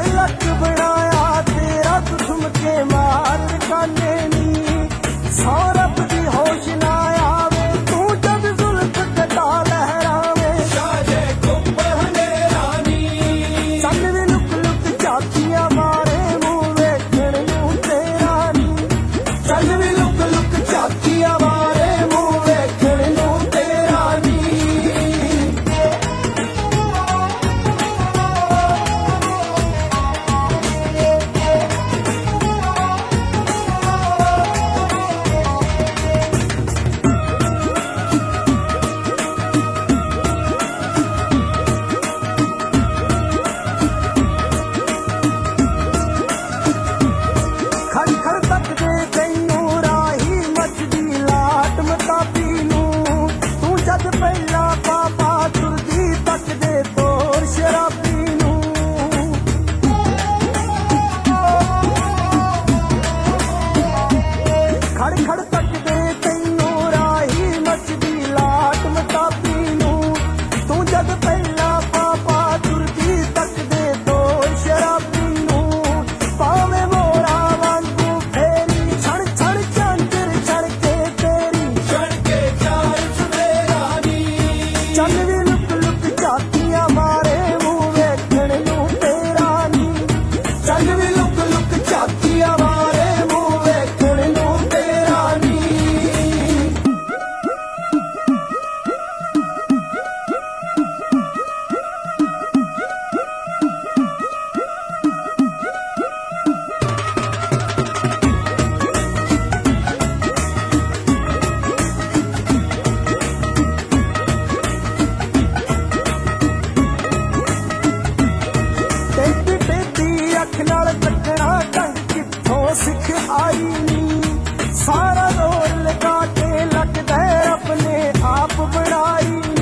luck बनाया तेरा तू सुन के मार काने नी सौरभ दी होश ना आवे तू जब जुल्फ कटा लहरावे शाजे कुंभले रानी चल वे लुक लुक झाकियां मारे मुंह वेखण नूं तेरा नी चल वे लुक लुक झाकियां मारे मुंह वेखण नूं तेरा नी खड़ तक दे तैनू राही मचदी लाट मताबी नूं तू जद पहला पापा तुरदी तक दे तोर शराबी नूं खड़ तक दे तैनू राही मचदी लाट मताबी नूं तू जद पहला पापा तुरदी तक दे तोर शराबी नूं पावे मोरा वांगू फेरी छण छण चांचर छण के तेरी छण के चार सवेरा नी चल वी लुक लुक झाकियां मारे मुंह वेखण नूं तेरा नी चल वी लुक लुक झाकियां मारे मुंह वेखण नूं तेरा नी टेढ़ी टेढ़ी अख नाल तकना ढंग कित्थों सिख आई नी सारा जोर लगा के लगदा रब ने आप बनाई नी